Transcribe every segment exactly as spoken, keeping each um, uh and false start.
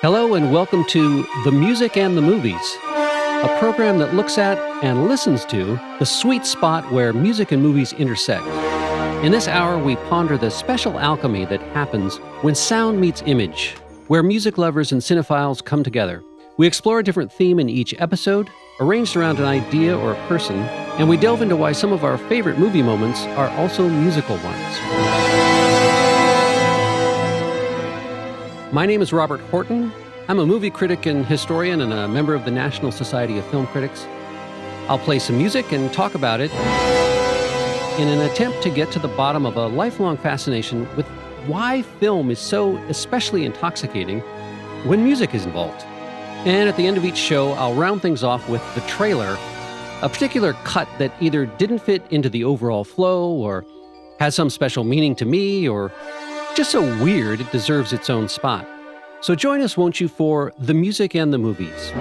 Hello and welcome to The Music and the Movies, a program that looks at and listens to the sweet spot where music and movies intersect. In this hour, we ponder the special alchemy that happens when sound meets image, where music lovers and cinephiles come together. We explore a different theme in each episode, arranged around an idea or a person, and we delve into why some of our favorite movie moments are also musical ones. My name is Robert Horton. I'm a movie critic and historian and a member of the National Society of Film Critics. I'll play some music and talk about it in an attempt to get to the bottom of a lifelong fascination with why film is so especially intoxicating when music is involved. And at the end of each show, I'll round things off with the trailer, a particular cut that either didn't fit into the overall flow or has some special meaning to me or just so weird it deserves its own spot. So join us, won't you, for The Music and the Movies.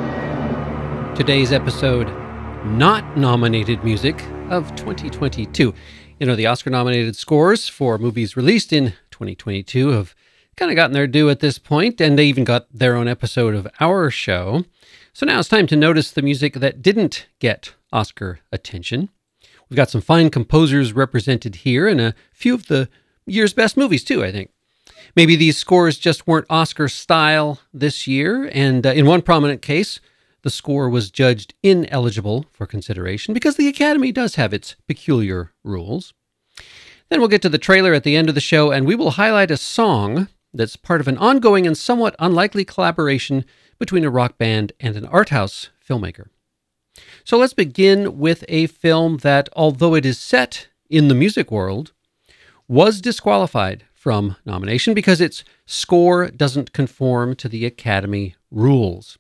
Today's episode, not nominated music of twenty twenty-two. You know, the Oscar-nominated scores for movies released in twenty twenty-two have kind of gotten their due at this point, and they even got their own episode of our show. So now it's time to notice the music that didn't get Oscar attention. We've got some fine composers represented here, and a few of the year's best movies too, I think. Maybe these scores just weren't Oscar style this year, and uh, in one prominent case, the score was judged ineligible for consideration because the Academy does have its peculiar rules. Then we'll get to the trailer at the end of the show, and we will highlight a song that's part of an ongoing and somewhat unlikely collaboration between a rock band and an art house filmmaker. So let's begin with a film that, although it is set in the music world, was disqualified from nomination because its score doesn't conform to the Academy rules.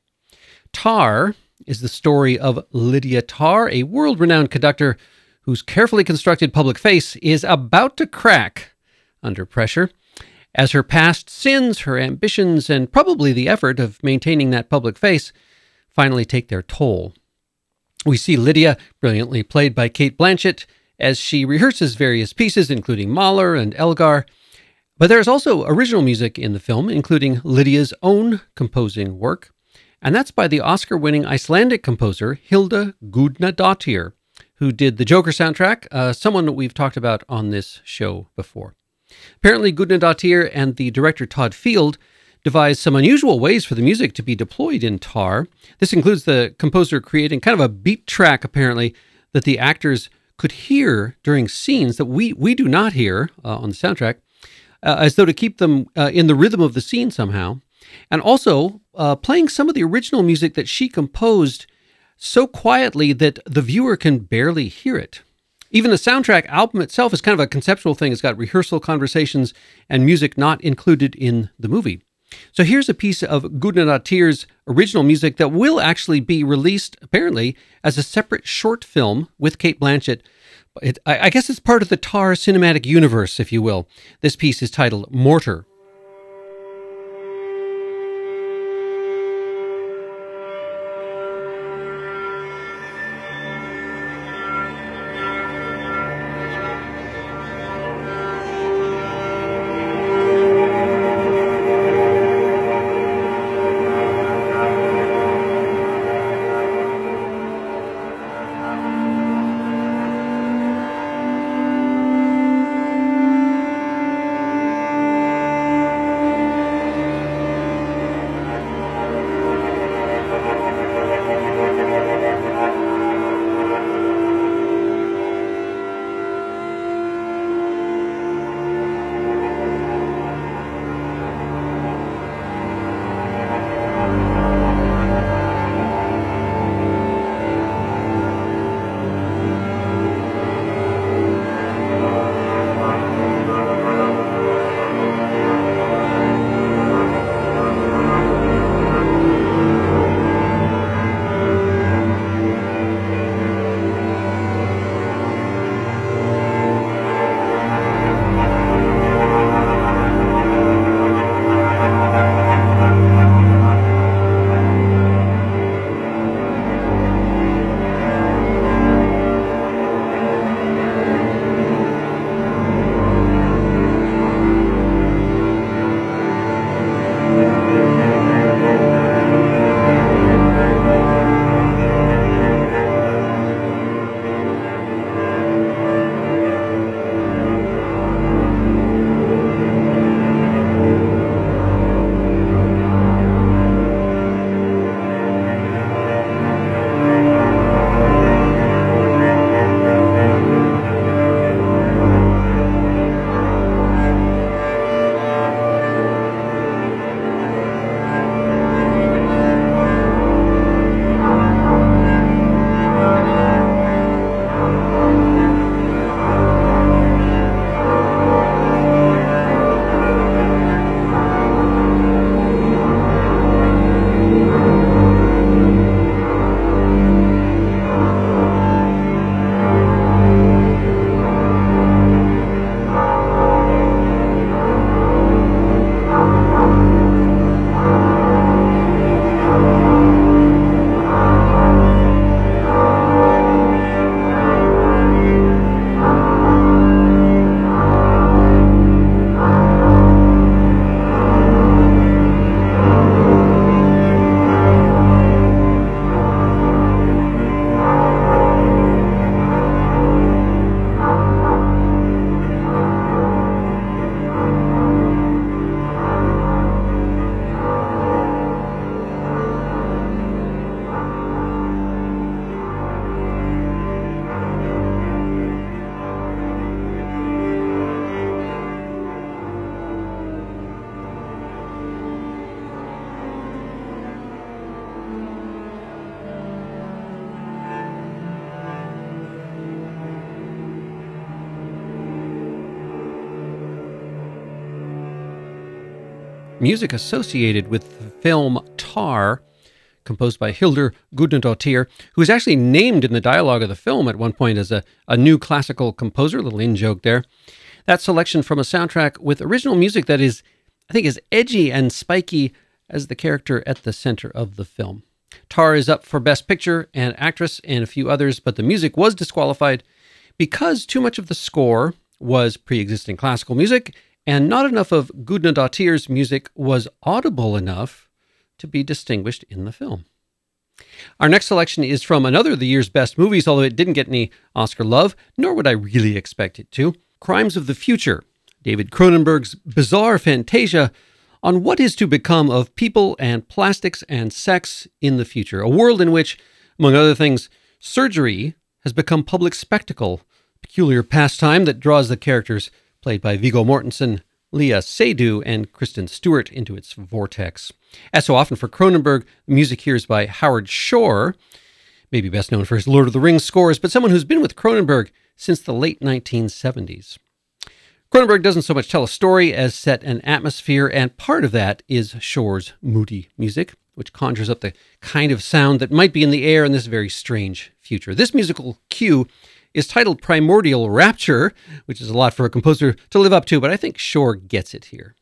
Tar is the story of Lydia Tarr, a world-renowned conductor whose carefully constructed public face is about to crack under pressure as her past sins, her ambitions, and probably the effort of maintaining that public face finally take their toll. We see Lydia, brilliantly played by Cate Blanchett, as she rehearses various pieces, including Mahler and Elgar. But there's also original music in the film, including Lydia's own composing work, and that's by the Oscar-winning Icelandic composer Hilda Gudnadottir, who did the Joker soundtrack, uh, someone that we've talked about on this show before. Apparently, Gudnadottir and the director Todd Field devised some unusual ways for the music to be deployed in Tar. This includes the composer creating kind of a beat track, apparently, that the actors could hear during scenes that we we do not hear uh, on the soundtrack, uh, as though to keep them uh, in the rhythm of the scene somehow. And also uh, playing some of the original music that she composed so quietly that the viewer can barely hear it. Even the soundtrack album itself is kind of a conceptual thing. It's got rehearsal conversations and music not included in the movie. So here's a piece of Gudnadottir's original music that will actually be released, apparently, as a separate short film with Cate Blanchett. It, I, I guess it's part of the Tar cinematic universe, if you will. This piece is titled Mortar. music associated with the film Tar, composed by Hildur Gudnadottir, who is actually named in the dialogue of the film at one point as a, a new classical composer, a little in-joke there. That selection from a soundtrack with original music that is, I think, as edgy and spiky as the character at the center of the film. Tar is up for Best Picture and Actress and a few others, but the music was disqualified because too much of the score was pre-existing classical music and not enough of Gudnadottir's music was audible enough to be distinguished in the film. Our next selection is from another of the year's best movies, although it didn't get any Oscar love, nor would I really expect it to. Crimes of the Future, David Cronenberg's bizarre fantasia on what is to become of people and plastics and sex in the future. A world in which, among other things, surgery has become public spectacle, peculiar pastime that draws the characters played by Viggo Mortensen, Leah Seydoux, and Kristen Stewart into its vortex. As so often for Cronenberg, the music here is by Howard Shore, maybe best known for his Lord of the Rings scores, but someone who's been with Cronenberg since the late nineteen seventies. Cronenberg doesn't so much tell a story as set an atmosphere, and part of that is Shore's moody music, which conjures up the kind of sound that might be in the air in this very strange future. This musical cue is titled Primordial Rapture, which is a lot for a composer to live up to, but I think Shore gets it here.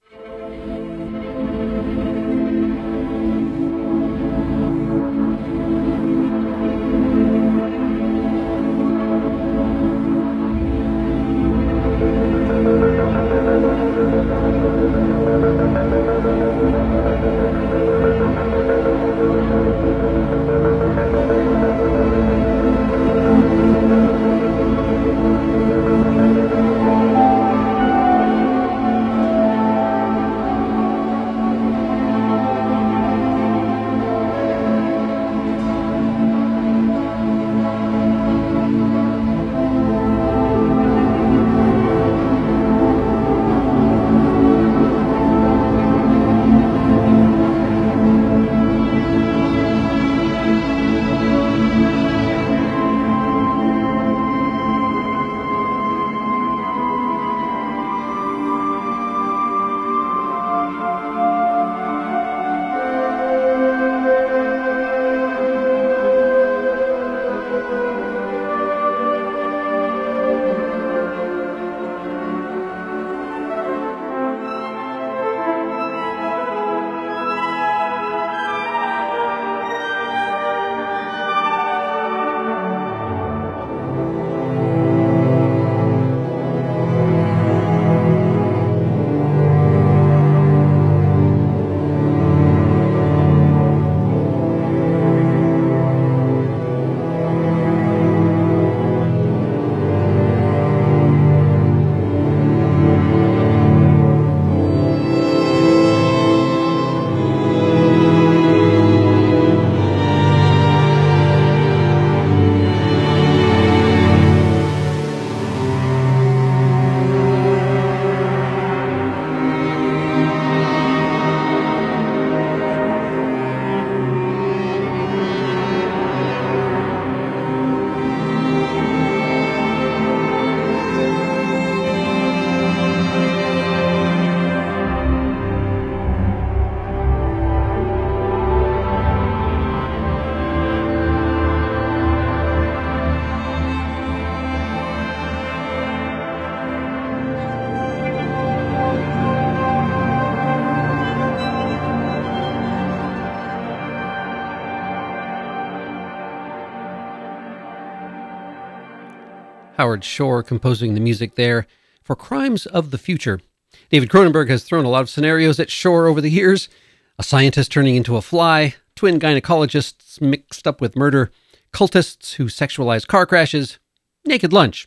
Howard Shore composing the music there for Crimes of the Future. David Cronenberg has thrown a lot of scenarios at Shore over the years. A scientist turning into a fly, twin gynecologists mixed up with murder, cultists who sexualize car crashes, naked lunch.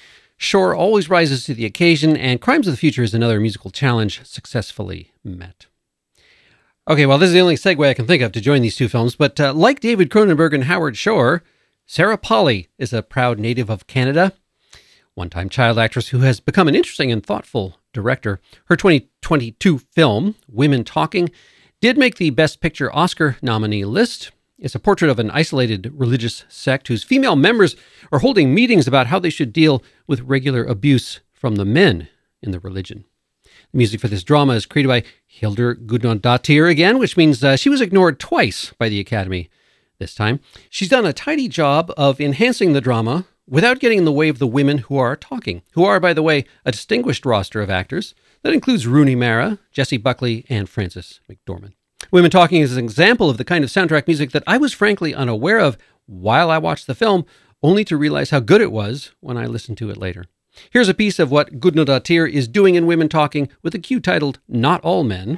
Shore always rises to the occasion, and Crimes of the Future is another musical challenge successfully met. Okay, well, this is the only segue I can think of to join these two films, but uh, like David Cronenberg and Howard Shore, Sarah Polley is a proud native of Canada, one-time child actress who has become an interesting and thoughtful director. Her twenty twenty-two film, Women Talking, did make the Best Picture Oscar nominee list. It's a portrait of an isolated religious sect whose female members are holding meetings about how they should deal with regular abuse from the men in the religion. The music for this drama is created by Hildur Gudnadottir again, which means uh, she was ignored twice by the Academy this time. She's done a tidy job of enhancing the drama without getting in the way of the women who are talking, who are, by the way, a distinguished roster of actors that includes Rooney Mara, Jessie Buckley, and Frances McDormand. Women Talking is an example of the kind of soundtrack music that I was frankly unaware of while I watched the film, only to realize how good it was when I listened to it later. Here's a piece of what Gudnadottir is doing in Women Talking with a cue titled Not All Men.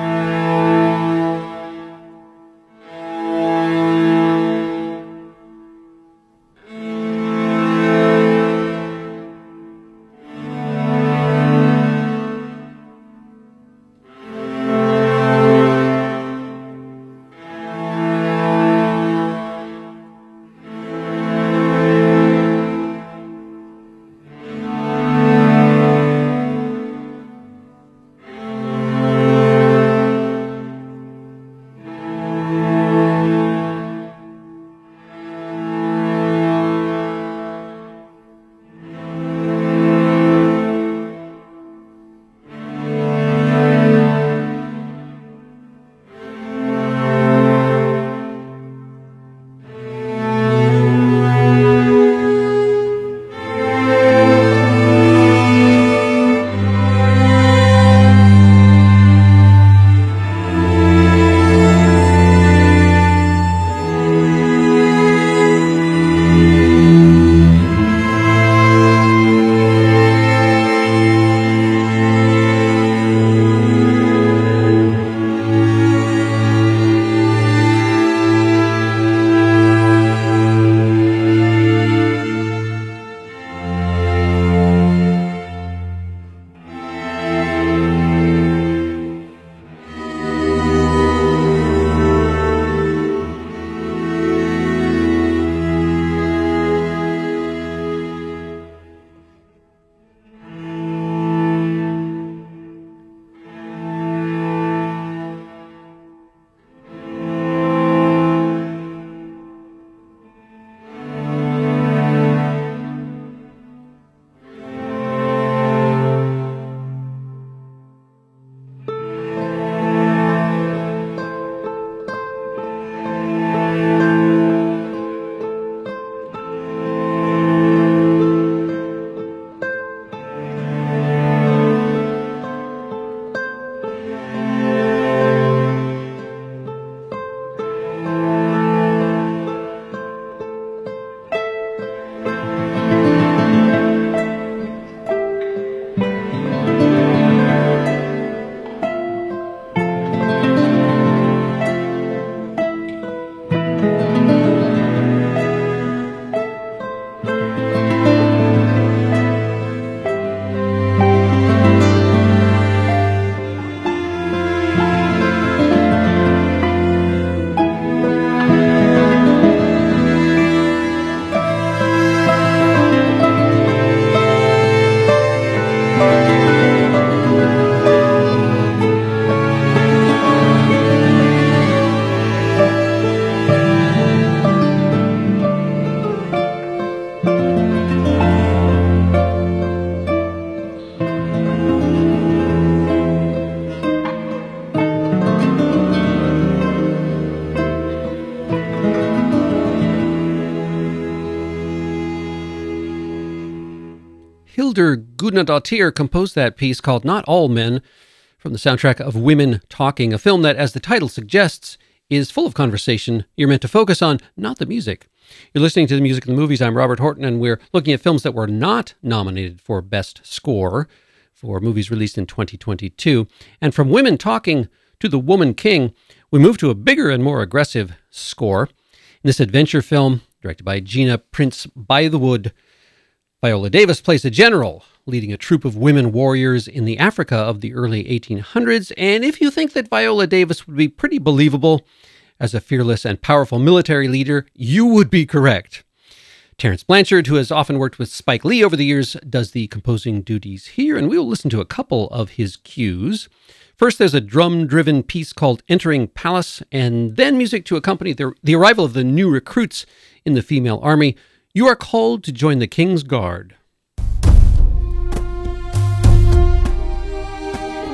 Hildur Gudnadottir composed that piece called Not All Men from the soundtrack of Women Talking, a film that, as the title suggests, is full of conversation. You're meant to focus on, not the music. You're listening to The Music of the Movies. I'm Robert Horton, and we're looking at films that were not nominated for Best Score for movies released in twenty twenty-two. And from Women Talking to The Woman King, we move to a bigger and more aggressive score. In this adventure film, directed by Gina Prince Bythewood, Viola Davis plays a general leading a troop of women warriors in the Africa of the early eighteen hundreds. And if you think that Viola Davis would be pretty believable as a fearless and powerful military leader, you would be correct. Terence Blanchard, who has often worked with Spike Lee over the years, does the composing duties here, and we will listen to a couple of his cues. First, there's a drum-driven piece called Entering Palace, and then music to accompany the, the arrival of the new recruits in the female army. You are called to join the King's Guard.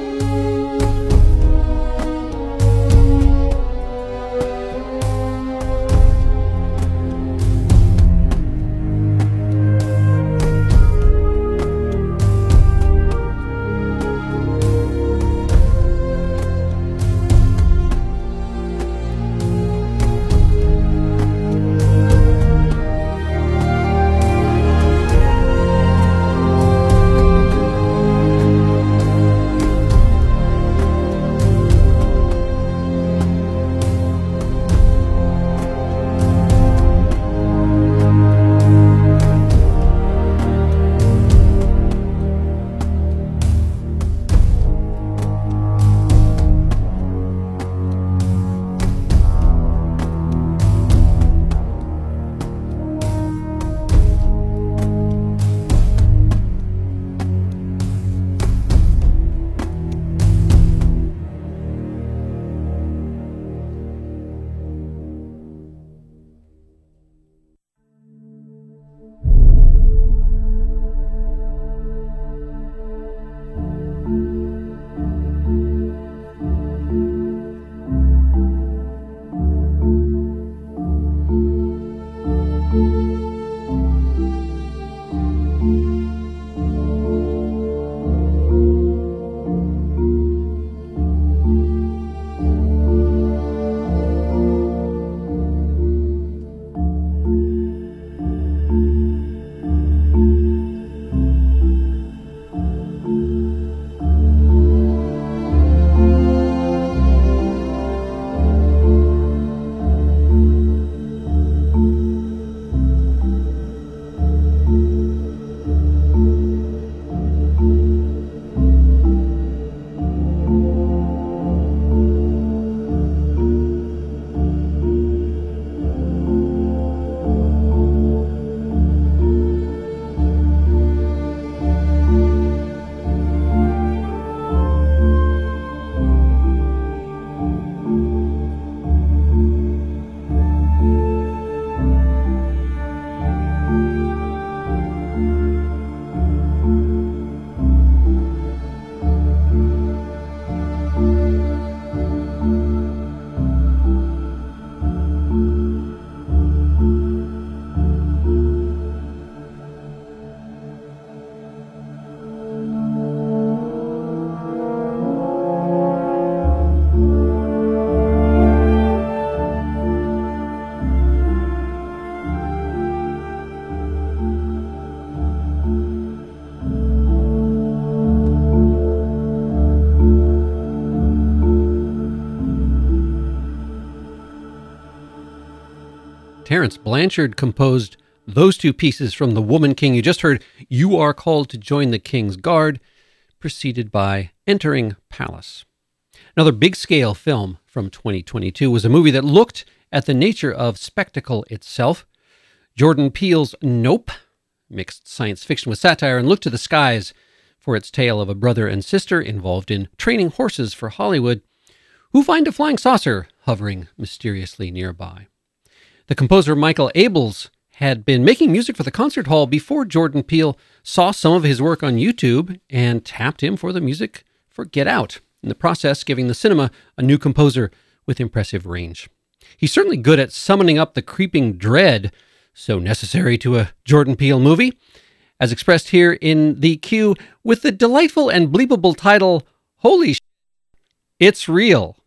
Terence Blanchard composed those two pieces from The Woman King. You just heard You Are Called to Join the King's Guard, preceded by Entering Palace. Another big-scale film from twenty twenty-two was a movie that looked at the nature of spectacle itself. Jordan Peele's Nope mixed science fiction with satire and looked to the skies for its tale of a brother and sister involved in training horses for Hollywood who find a flying saucer hovering mysteriously nearby. The composer Michael Abels had been making music for the concert hall before Jordan Peele saw some of his work on YouTube and tapped him for the music for Get Out, in the process giving the cinema a new composer with impressive range. He's certainly good at summoning up the creeping dread so necessary to a Jordan Peele movie, as expressed here in the cue with the delightful and bleepable title, Holy Shit, It's Real.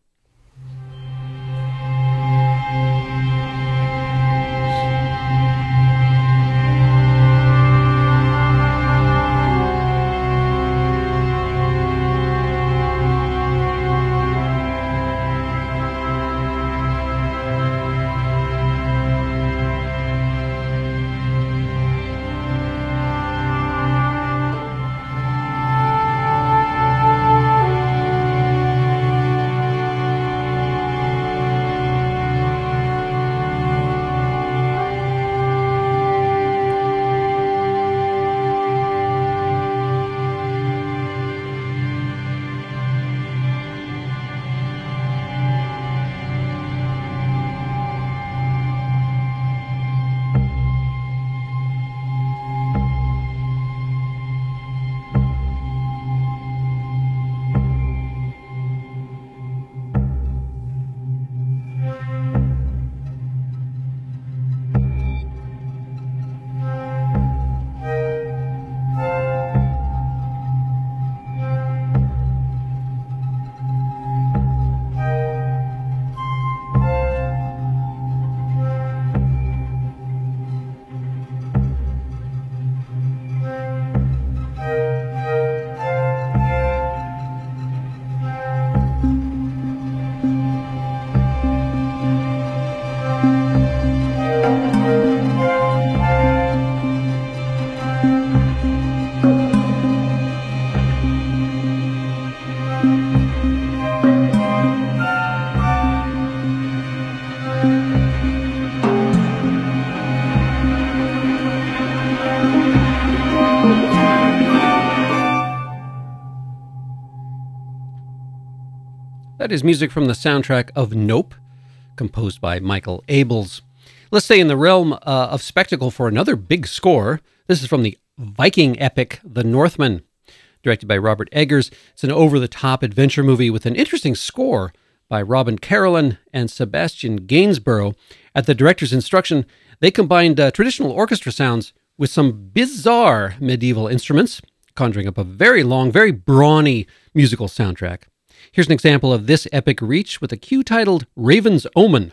That is music from the soundtrack of Nope, composed by Michael Abels. Let's stay in the realm uh, of spectacle for another big score. This is from the Viking epic The Northman, directed by Robert Eggers. It's an over-the-top adventure movie with an interesting score by Robin Carolyn and Sebastian Gainsborough. At the director's instruction, they combined uh, traditional orchestra sounds with some bizarre medieval instruments, conjuring up a very long, very brawny musical soundtrack. Here's an example of this epic reach with a cue titled Raven's Omen.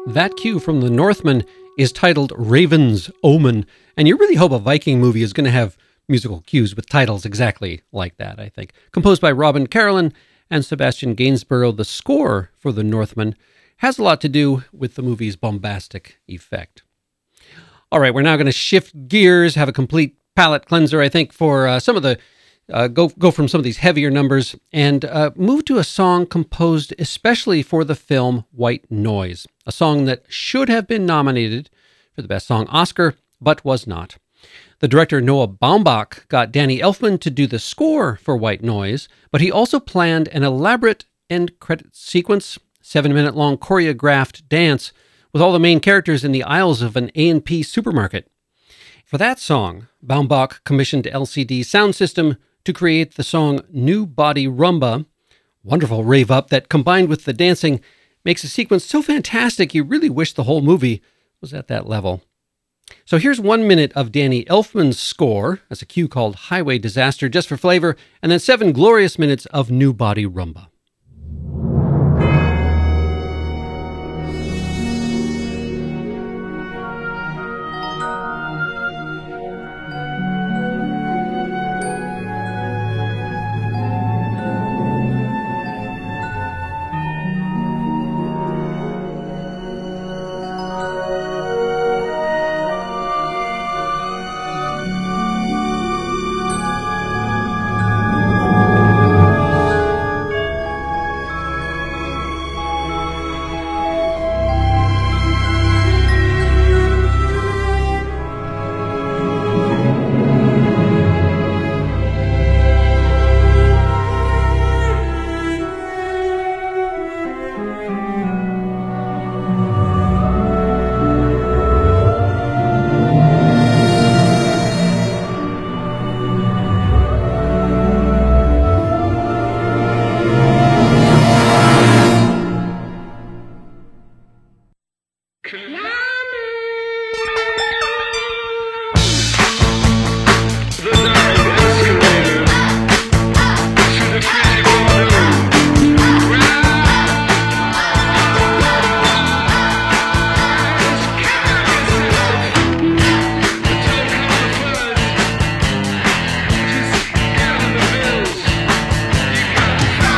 That cue from The Northman is titled Raven's Omen, and you really hope a Viking movie is going to have musical cues with titles exactly like that, I think. Composed by Robin Carolyn and Sebastian Gainsborough, the score for The Northman has a lot to do with the movie's bombastic effect. All right, we're now going to shift gears, have a complete palate cleanser, I think, for uh, some of the Uh, go go from some of these heavier numbers and uh, move to a song composed especially for the film White Noise, a song that should have been nominated for the Best Song Oscar, but was not. The director Noah Baumbach got Danny Elfman to do the score for White Noise, but he also planned an elaborate end credit sequence, seven-minute-long choreographed dance with all the main characters in the aisles of an A and P supermarket. For that song, Baumbach commissioned L C D Sound System to create the song New Body Rumba, wonderful rave up that combined with the dancing makes a sequence so fantastic you really wish the whole movie was at that level. So here's one minute of Danny Elfman's score as a cue called Highway Disaster just for flavor, and then seven glorious minutes of New Body Rumba.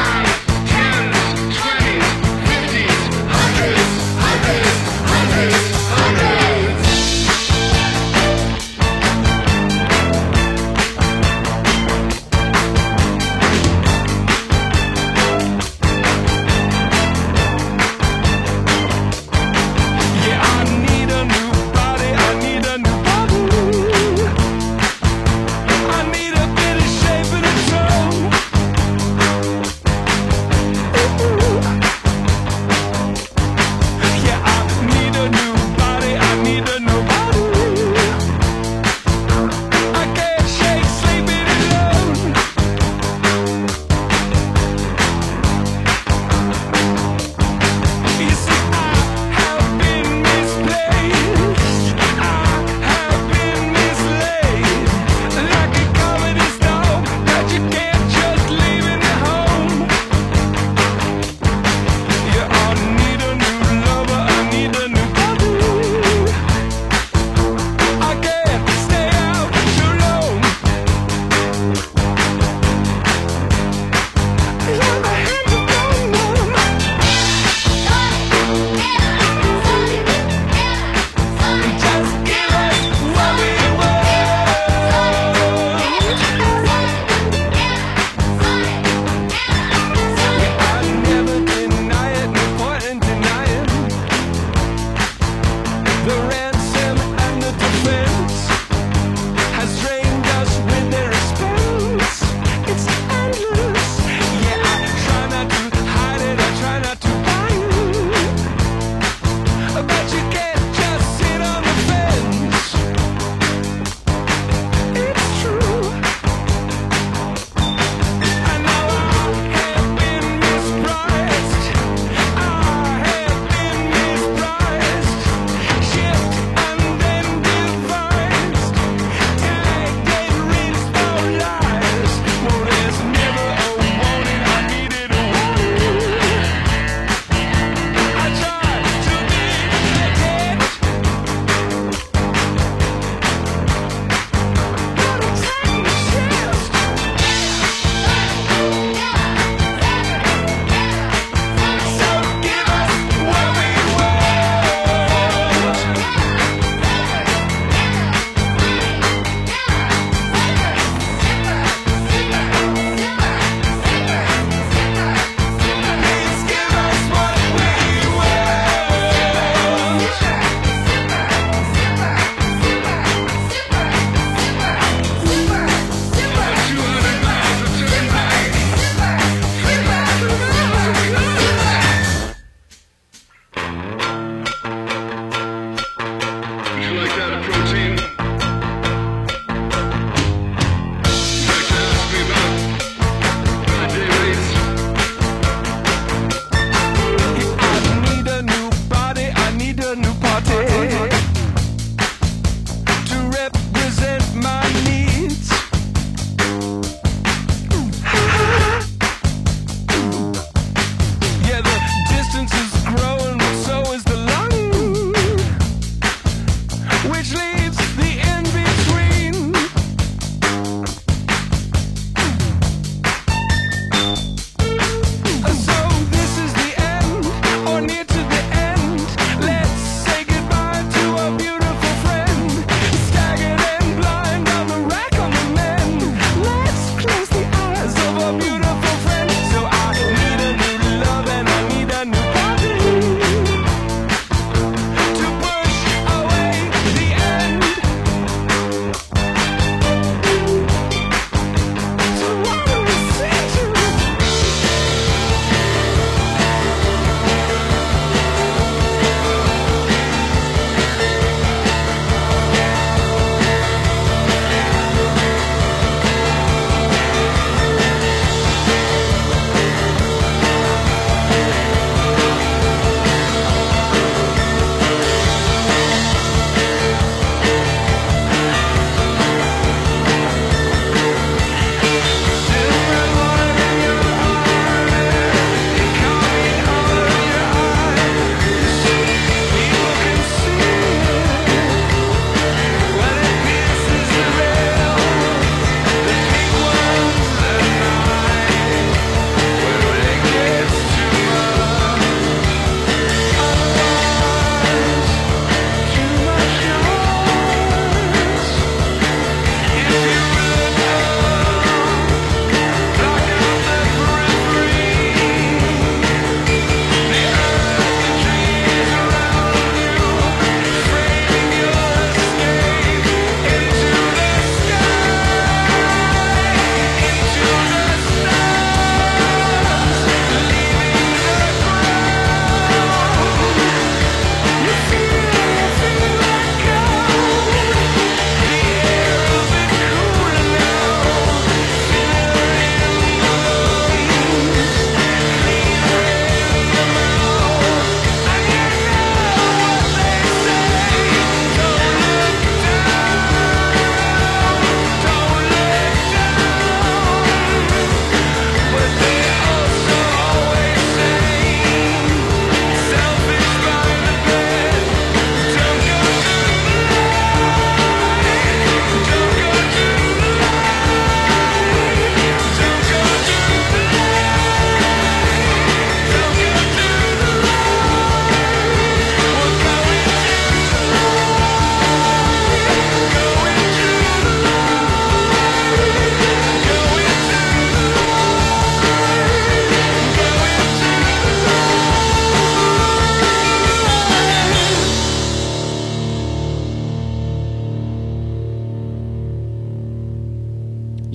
Hundreds, hundreds, hundreds.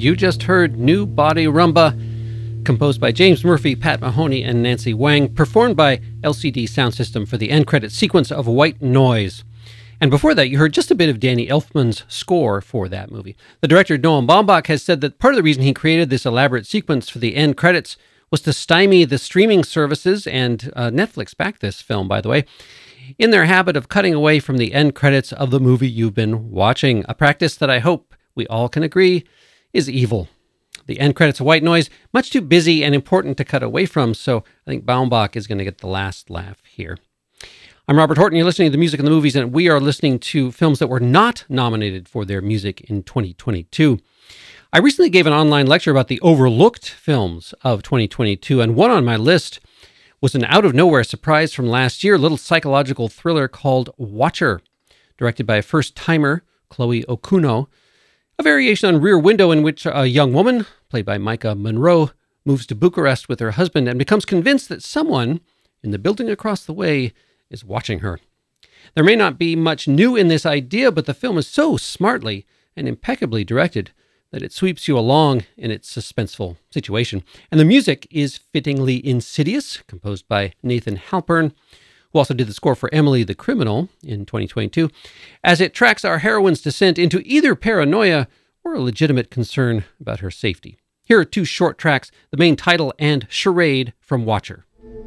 You just heard New Body Rumba, composed by James Murphy, Pat Mahoney, and Nancy Wang, performed by L C D Sound System for the end credit sequence of White Noise. And before that, you heard just a bit of Danny Elfman's score for that movie. The director, Noam Baumbach, has said that part of the reason he created this elaborate sequence for the end credits was to stymie the streaming services, and uh, Netflix backed this film, by the way, in their habit of cutting away from the end credits of the movie you've been watching, a practice that I hope we all can agree is evil. The end credits of White Noise, much too busy and important to cut away from, so I think Baumbach is going to get the last laugh here. I'm Robert Horton. You're listening to The Music and the Movies, and we are listening to films that were not nominated for their music in twenty twenty-two. I recently gave an online lecture about the overlooked films of twenty twenty-two, and one on my list was an out-of-nowhere surprise from last year, a little psychological thriller called Watcher, directed by a first-timer, Chloe Okuno, a variation on Rear Window in which a young woman, played by Micah Monroe, moves to Bucharest with her husband and becomes convinced that someone in the building across the way is watching her. There may not be much new in this idea, but the film is so smartly and impeccably directed that it sweeps you along in its suspenseful situation. And the music is fittingly insidious, composed by Nathan Halpern, who also did the score for Emily the Criminal in twenty twenty-two, as it tracks our heroine's descent into either paranoia or a legitimate concern about her safety. Here are two short tracks, the main title and Charade from Watcher.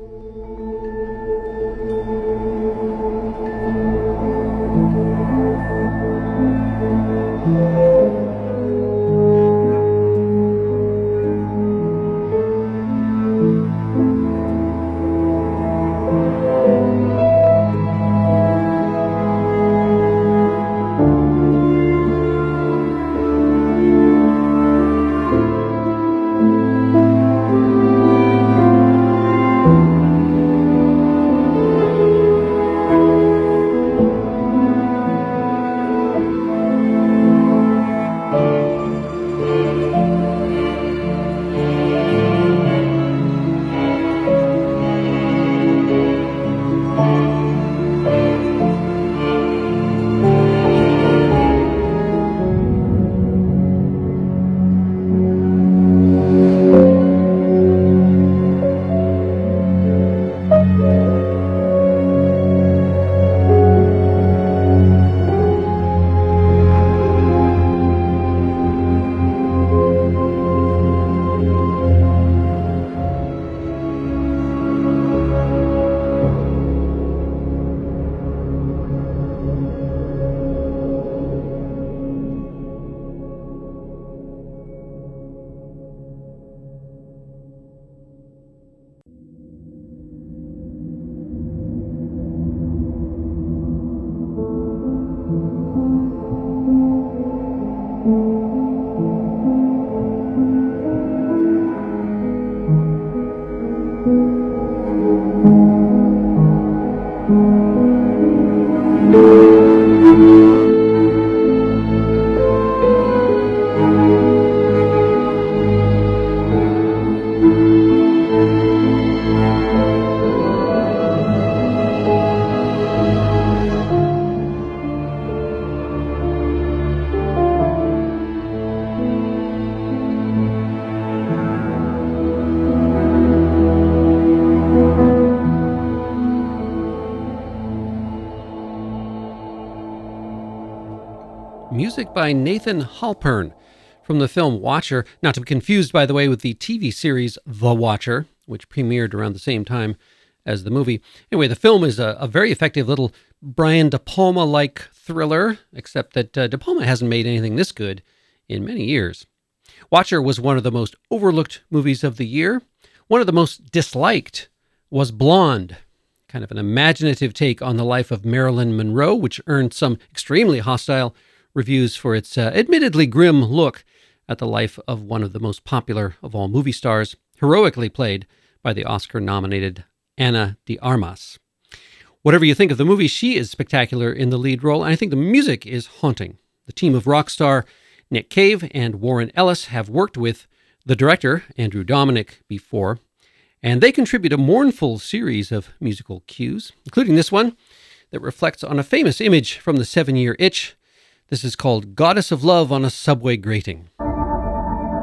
Music by Nathan Halpern from the film Watcher, not to be confused, by the way, with the T V series The Watcher, which premiered around the same time as the movie. Anyway, the film is a, a very effective little Brian De Palma-like thriller, except that uh, De Palma hasn't made anything this good in many years. Watcher was one of the most overlooked movies of the year. One of the most disliked was Blonde, kind of an imaginative take on the life of Marilyn Monroe, which earned some extremely hostile reviews for its uh, admittedly grim look at the life of one of the most popular of all movie stars, heroically played by the Oscar-nominated Ana de Armas. Whatever you think of the movie, she is spectacular in the lead role, and I think the music is haunting. The team of rock star Nick Cave and Warren Ellis have worked with the director, Andrew Dominik, before, and they contribute a mournful series of musical cues, including this one that reflects on a famous image from the Seven-Year Itch. This is called Goddess of Love on a Subway Grating.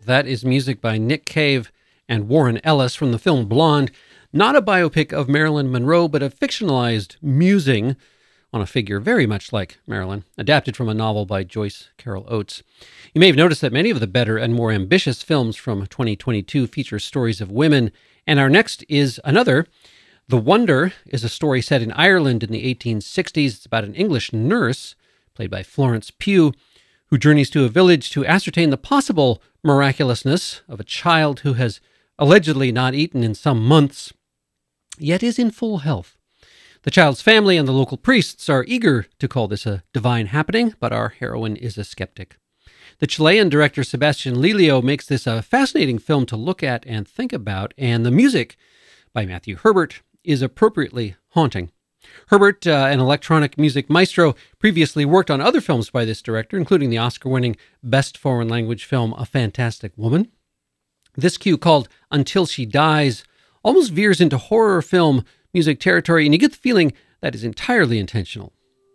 That is music by Nick Cave and Warren Ellis from the film Blonde, not a biopic of Marilyn Monroe, but a fictionalized musing on a figure very much like Marilyn, adapted from a novel by Joyce Carol Oates. You may have noticed that many of the better and more ambitious films from twenty twenty-two feature stories of women, and our next is another. The Wonder is a story set in Ireland in the eighteen sixties. It's about an English nurse, played by Florence Pugh, who journeys to a village to ascertain the possible miraculousness of a child who has allegedly not eaten in some months, yet is in full health. The child's family and the local priests are eager to call this a divine happening, but our heroine is a skeptic. The Chilean director Sebastian Lelio makes this a fascinating film to look at and think about, and the music by Matthew Herbert is appropriately haunting. Herbert, uh, an electronic music maestro, previously worked on other films by this director, including the Oscar-winning Best Foreign Language film A Fantastic Woman. This cue, called Until She Dies, almost veers into horror film music territory, and you get the feeling that is entirely intentional.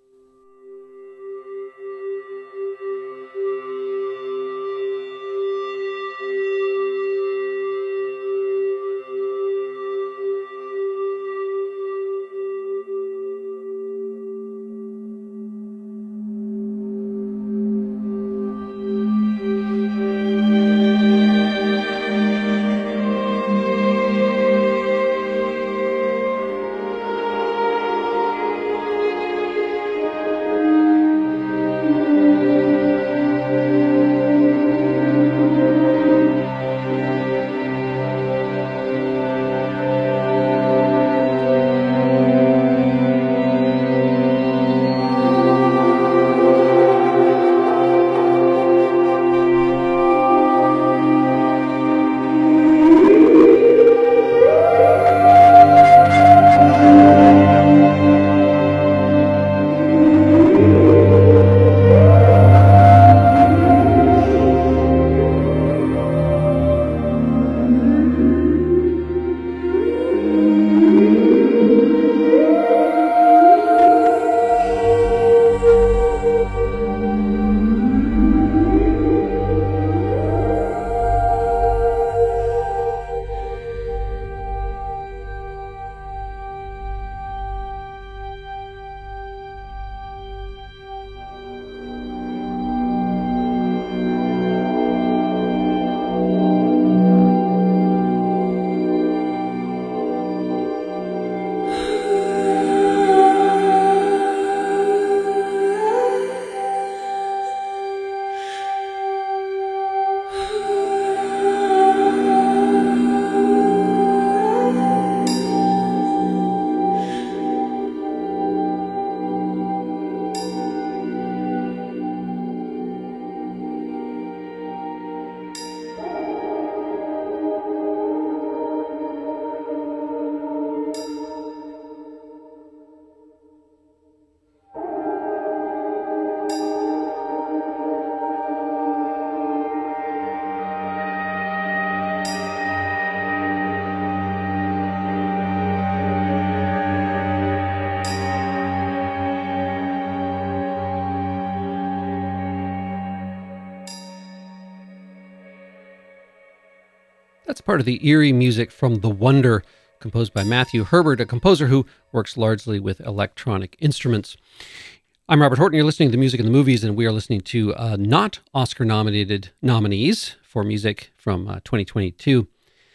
That's part of the eerie music from The Wonder, composed by Matthew Herbert, a composer who works largely with electronic instruments. I'm Robert Horton. You're listening to The Music in the Movies, and we are listening to uh, not Oscar-nominated nominees for music from uh, twenty twenty-two.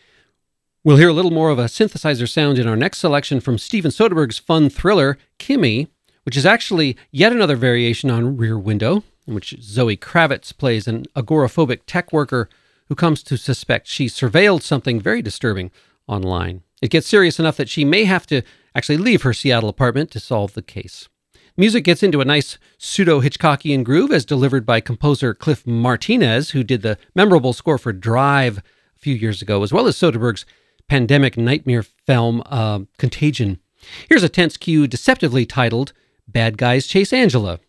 We'll hear a little more of a synthesizer sound in our next selection from Steven Soderbergh's fun thriller, Kimi, which is actually yet another variation on Rear Window, in which Zoe Kravitz plays an agoraphobic tech worker who comes to suspect she surveilled something very disturbing online. It gets serious enough that she may have to actually leave her Seattle apartment to solve the case. Music gets into a nice pseudo-Hitchcockian groove as delivered by composer Cliff Martinez, who did the memorable score for Drive a few years ago, as well as Soderbergh's pandemic nightmare film, uh, Contagion. Here's a tense cue deceptively titled Bad Guys Chase Angela.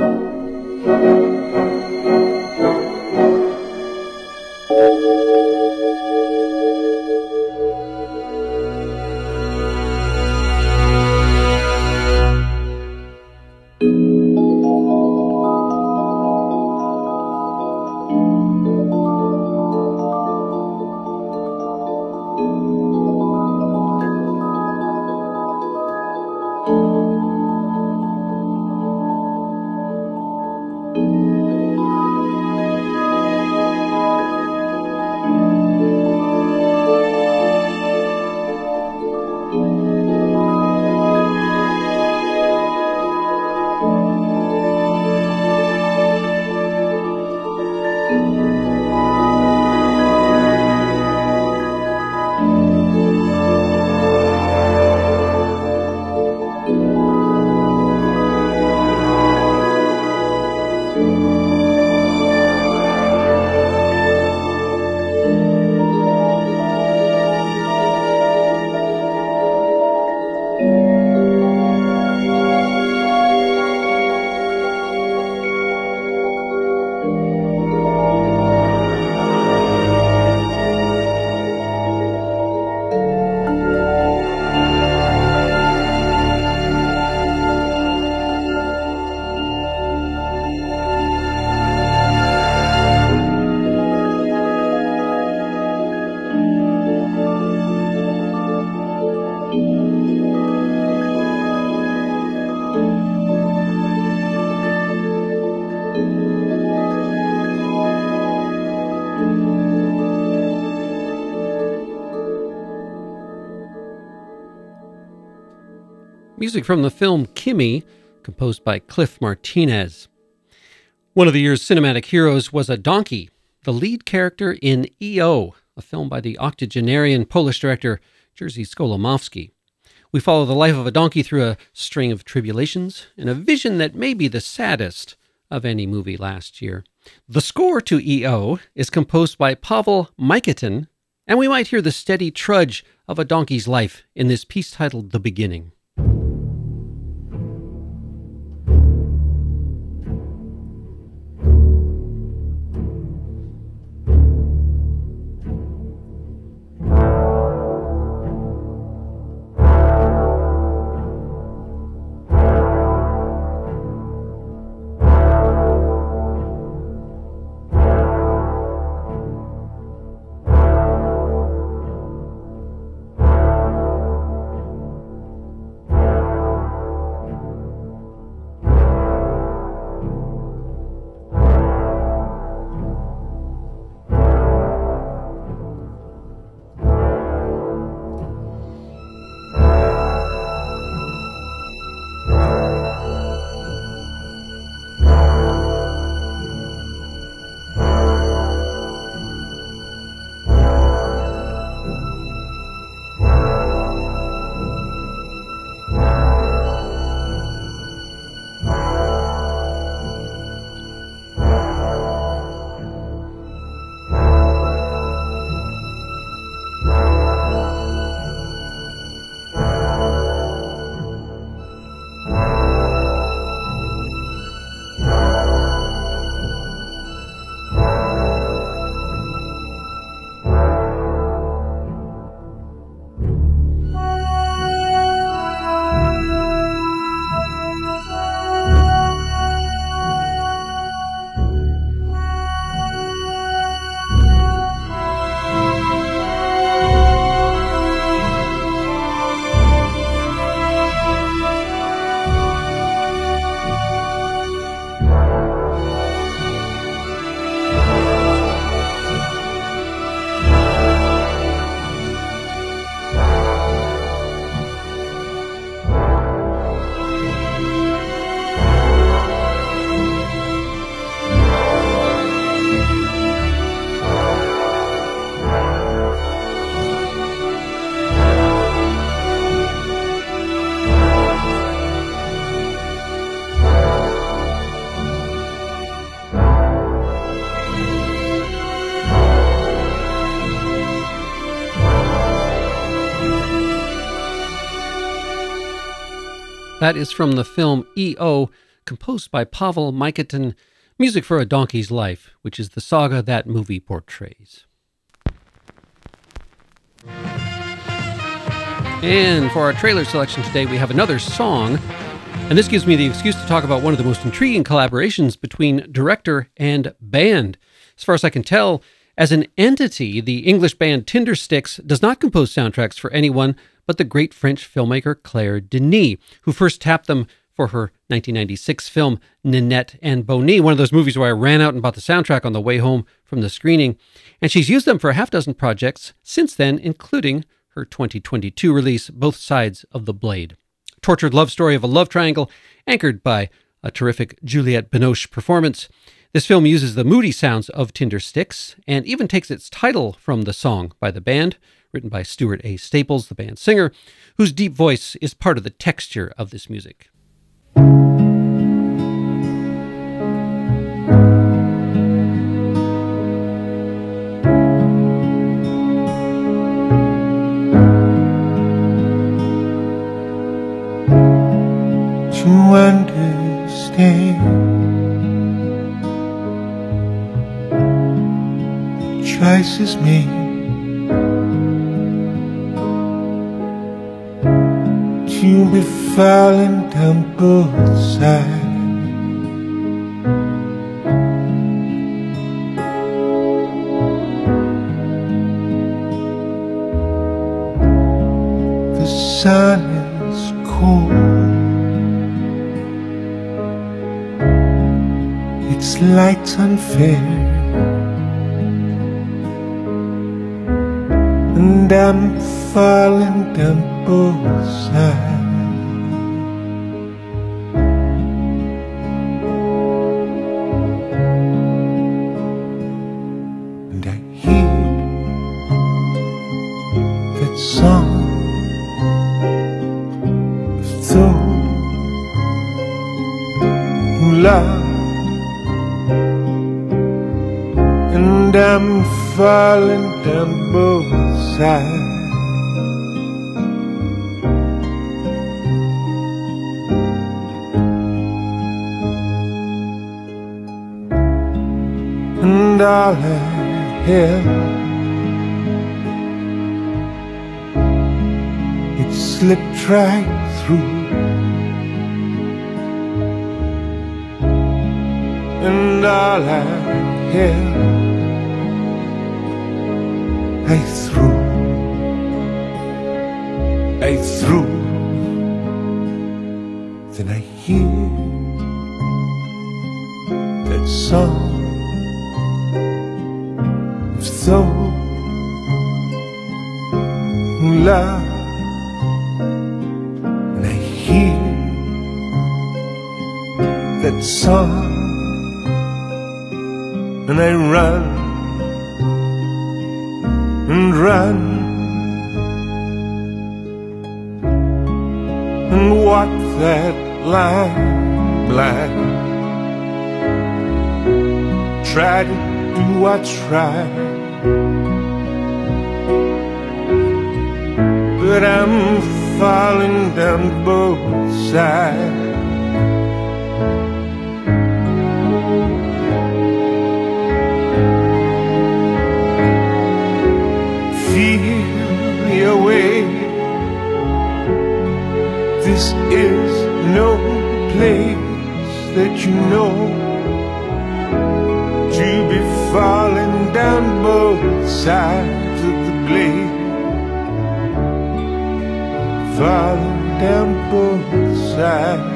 Thank you. Music from the film Kimi, composed by Cliff Martinez. One of the year's cinematic heroes was a donkey, the lead character in E O, a film by the octogenarian Polish director Jerzy Skolimowski. We follow the life of a donkey through a string of tribulations and a vision that may be the saddest of any movie last year. The score to E O is composed by Pavel Mykytin, and we might hear the steady trudge of a donkey's life in this piece titled The Beginning. That is from the film E O, composed by Pavel Mykytin, Music for a Donkey's Life, which is the saga that movie portrays. And for our trailer selection today, we have another song, and this gives me the excuse to talk about one of the most intriguing collaborations between director and band. As far as I can tell, as an entity, the English band Tindersticks does not compose soundtracks for anyone but the great French filmmaker Claire Denis, who first tapped them for her nineteen ninety-six film Ninette and Bonnie, one of those movies where I ran out and bought the soundtrack on the way home from the screening. And she's used them for a half dozen projects since then, including her twenty twenty-two release, Both Sides of the Blade. Tortured love story of a love triangle anchored by a terrific Juliette Binoche performance. This film uses the moody sounds of Tindersticks and even takes its title from the song by the band, written by Stuart A. Staples, the band's singer, whose deep voice is part of the texture of this music. To understand the choices made, to be falling down both sides. The sun is cold, its light's unfair, and I'm falling down both sides. love, and I'm falling down both sides. And all I have, it slipped right through. And all I have, I threw, I threw. Then I hear that song of soul, love, and I hear that song, and I run and run and walk that line blind. Try to do what's right, but I'm falling down both sides. Feel your way. This is no place that you know to be falling down both sides of the blade, falling down both sides.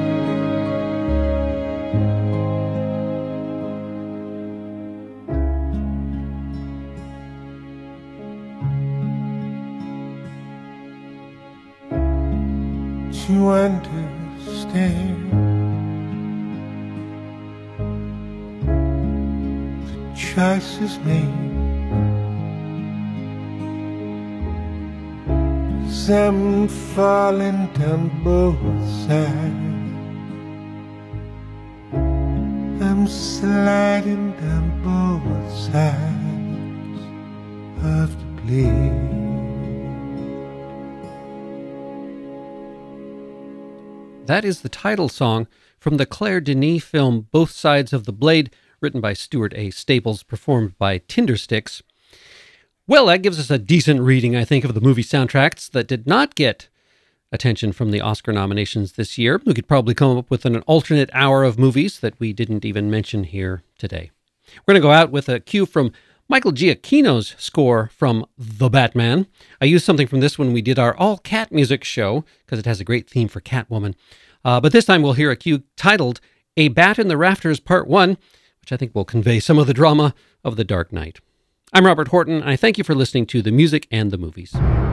To understand the choices made, 'cause I'm falling down both sides. I'm sliding down both sides of the blade. That is the title song from the Claire Denis film Both Sides of the Blade, written by Stuart A. Staples, performed by Tindersticks. Well, that gives us a decent reading, I think, of the movie soundtracks that did not get attention from the Oscar nominations this year. We could probably come up with an alternate hour of movies that we didn't even mention here today. We're going to go out with a cue from Michael Giacchino's score from The Batman. I used something from this when we did our all-cat music show, because it has a great theme for Catwoman. Uh, but this time we'll hear a cue titled A Bat in the Rafters Part one, which I think will convey some of the drama of The Dark Knight. I'm Robert Horton, and I thank you for listening to The Music and the Movies.